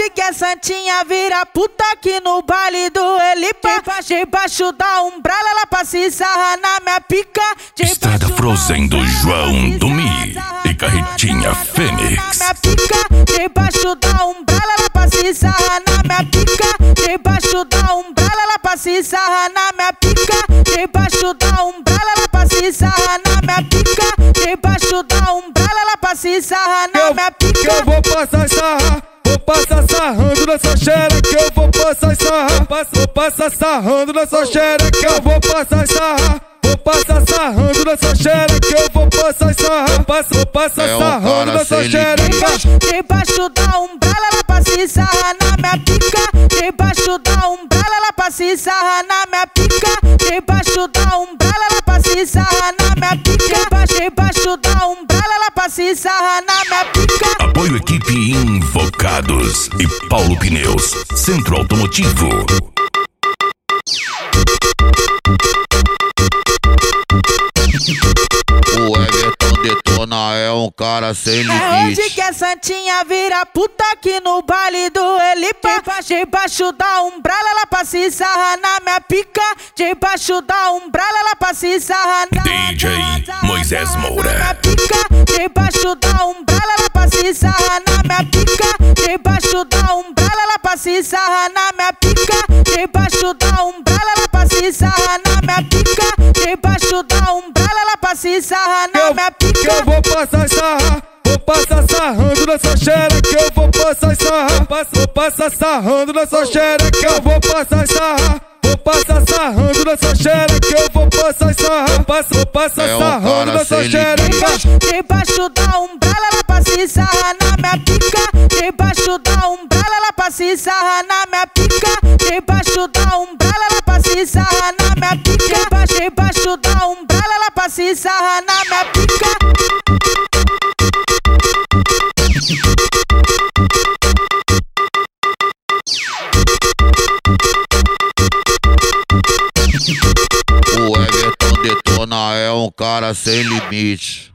onde que a santinha vira puta aqui no baile do Elipa. Debaixo da umbrella ela passa e sarra na minha pica. Estrada Frozen do João do Mi e Carretinha Fênix. Debaixo da umbrella ela passa e sarra na minha pica. Debaixo da umbrella ela passa e sarra na minha pica. Debaixo da umbrella ela passa e sarra na minha pica. Debaixo da umbrella ela passa e sarra na minha pica. Eu vou passar sarra, vou passar sarrando nessa xereca. Eu vou passar sarra, vou passar sarrando nessa xereca. Eu vou passar sarra, vou passar sarrando nessa xereca. Eu vou passar sarra, vou passar sarrando nessa xereca. Debaixo da umbrella ela passa e sarra na minha pica. Debaixo da umbrella ela passa e sarra na minha pica. Debaixo da umbrella ela passa e sarra na minha pica. Debaixo da umbrella ela passa e sarra na minha pica. Apoio equipe Invocados e Paulo Pneus, Centro Automotivo. O Everton Detona é um cara sem limite. Onde que a santinha vira puta aqui no baile do Elipa. Debaixo da umbrella ela passa e sarra na minha pica. Debaixo da umbrella ela passa e sarra na DJ Moisés Moura. Debaixo da umbrella ela passa e sarra na minha pica. Debaixo da umbrella ela passa e sarra na minha pica. Debaixo da umbrella ela passa e sarra na minha pica. Debaixo da umbrella ela passa e sarra na minha pica. Eu vou passar sarra, vou passar sarrando nessa xereca. Eu vou passar sarra, vou passar sarrando nessa xereca. Eu vou passar sarra, vou passar sarrando nessa xereca. Eu vou passar sarra, vou passar sarrando nessa xereca. Debaixo da umbrella ela passa e sarra na minha pica. Debaixo da umbrella ela passa e sarra na minha pica. Debaixo da umbrella ela passa e sarra na minha pica. Debaixo da umbrella ela passa e sarra na minha pica. O Everton Detona é um cara sem limite.